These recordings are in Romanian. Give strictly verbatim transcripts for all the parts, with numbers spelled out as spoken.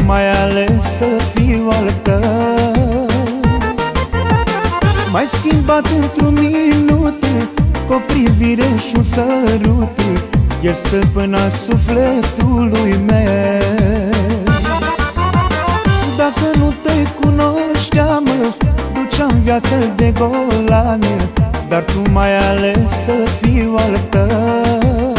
mai ales să fiu al tău. M-ai schimbat într-un minut, cu o privire și un sărut, ești stăpâna sufletului meu. Dacă nu te cunoșteam, duceam viață de golană, dar tu m-ai ales să fiu al tău.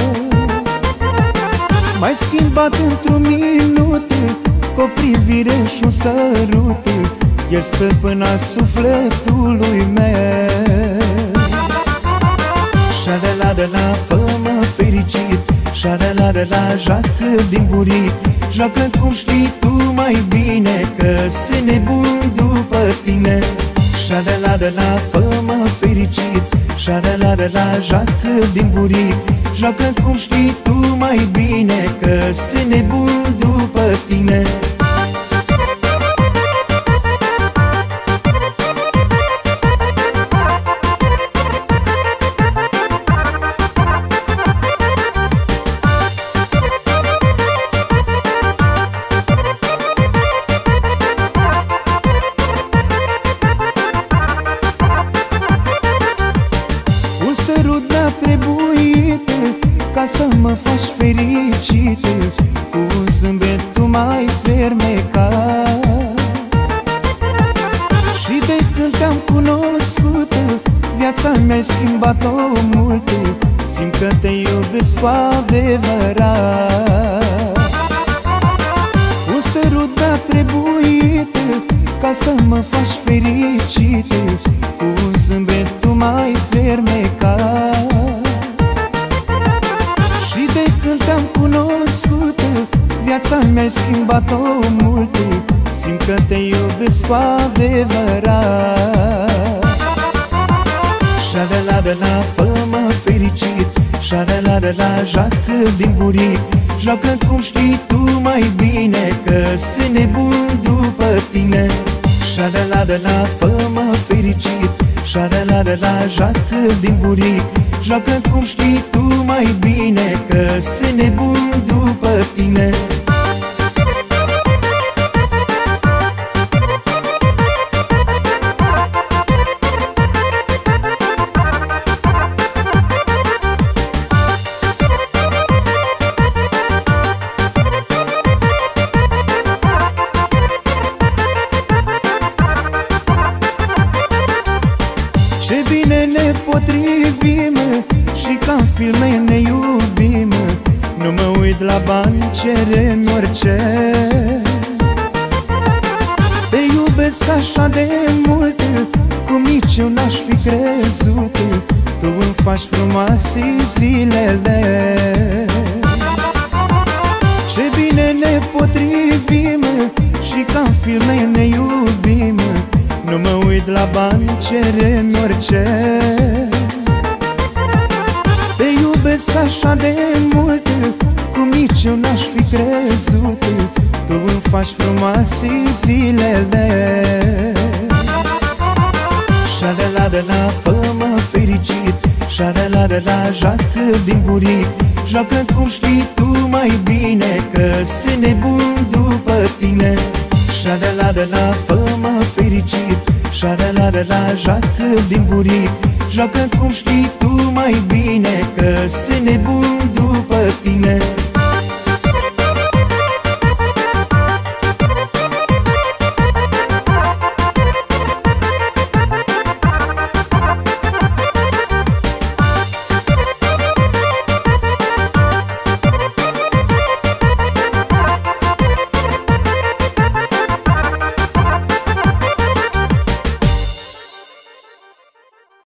M-ai schimbat într-un minut, cu o privire și un sărut, ești stăpâna sufletului meu. Șa-de-la-de-la, fă-mă fericit, șa-de-la-de-la, joacă din buric, joacă cum știi tu mai bine, că sunt nebun după tine. Șa-de-la-de-la, fă-mă fericit, șa-de-la-de-la, joacă din buric, joacă cum știi tu mai bine, că sunt nebun după tine. Mi-a trebuit ca să mă faci fericit, cu un zâmbet tu m-ai fermecat. Și de când te-am cunoscut, viața mi-ai schimbat-o mult, simt că te iubesc cu adevărat. Un sărut mi-a trebuit ca să mă faci fericit, cu un zâmbet tu m-ai fermecat. Și de când te-am cunoscut, viața mi-ai schimbat-o mult, simt că te iubesc cu adevărat. Șa-de-la-de-la, fă-mă fericit, șa-de-la-de-la, joacă din buric, joacă cum știi tu mai bine, că sunt nebun după tine. Șa-de-la-de-la, fă-mă fericit, șa-de-la-de-la, joacă din buric, joacă cum știi tu mai bine, că sunt nebun după tine. Ce bine ne potrivim și ca în filme ne iubim, nu mă uit la bani, cerem orice. Te iubesc așa de mult, cum nici eu n-aș fi crezut, tu îmi faci frumoase zilele. Ce bine ne potrivim și ca în filme ne iubim, nu mă uit la bani, cerem orice. Te iubesc așa de mult, cum nici eu n-aș fi crezut, tu îmi faci frumoase zilele. Șa-de-la-de-la, fă-mă fericit, șa-de-la-de-la, joacă din buric, joacă cum știi tu mai bine, că sunt nebun după tine. Șa-de-la-de-la, fă-mă fericit, șa-de-la-de-la, joacă din buric, joacă cum știi tu mai bine, că sunt nebun